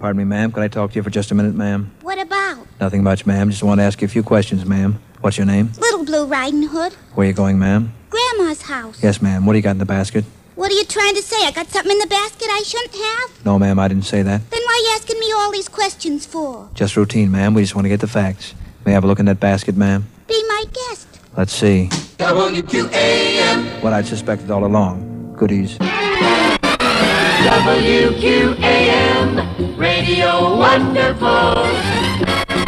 Pardon me, ma'am. Could I talk to you for just a minute, ma'am? What about? Nothing much, ma'am. Just want to ask you a few questions, ma'am. What's your name? Little Blue Riding Hood. Where are you going, ma'am? Grandma's house. Yes, ma'am. What do you got in the basket? What are you trying to say? I got something in the basket I shouldn't have? No, ma'am, I didn't say that. Then why are you asking me all these questions for? Just routine, ma'am. We just want to get the facts. May I have a look in that basket, ma'am? Be my guest. Let's see. WQAM. What I'd suspected all along. Goodies. WQAM. Radio Wonderful.